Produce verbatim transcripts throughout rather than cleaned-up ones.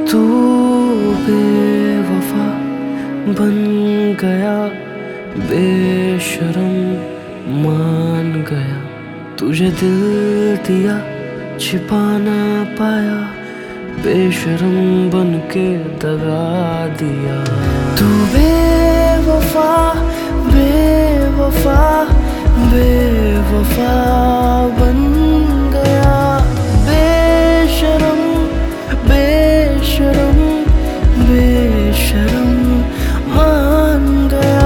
तू बेवफा बन गया, बेशरम मान गया। तुझे दिल दिया छिपा ना पाया, बेशरम बन के दगा दिया। तू बेवफा बेवफा बेवफा बन गया, बेशरम बेशरम बेशरम मान गया।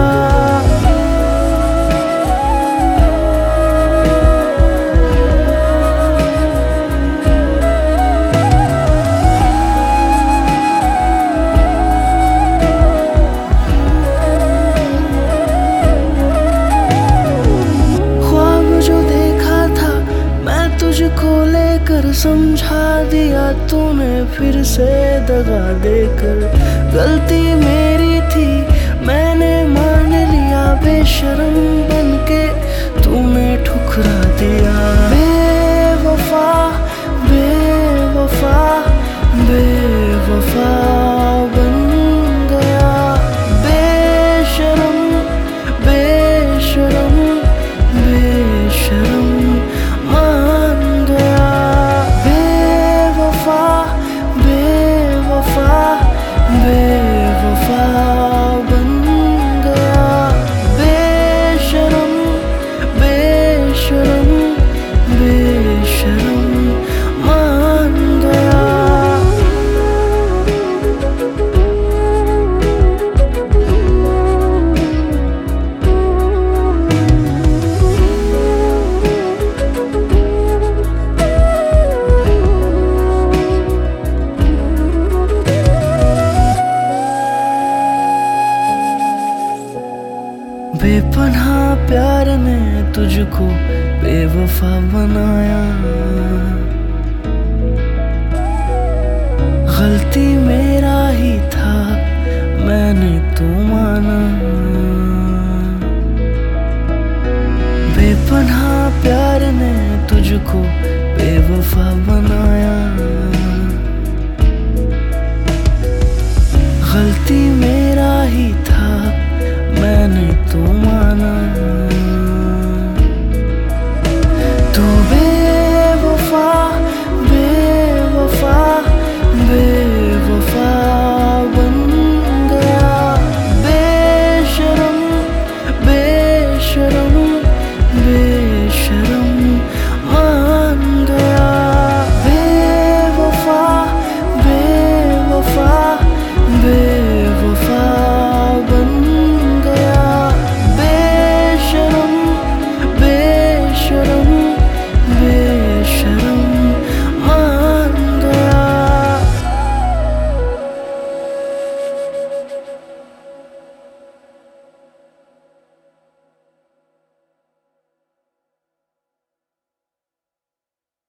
तुझको लेकर समझा दिया तूने, फिर से दगा देकर। गलती मेरी थी मैंने मान लिया, बेशरम बनके तूने ठुकरा दिया। बेवफा बेवफा बेवफा बन गया, बेशरम बेशरम बेशरम मान गया। बेवफा बेवफा बेवफा बन गया, बेशरम बेशरम बेशरम मान गया। बेपनाह प्यार ने तुझको बेवफा बनाया, गलती मेरा ही था मैंने तो माना। बेपनाह प्यार ने तुझको बेवफा बनाया,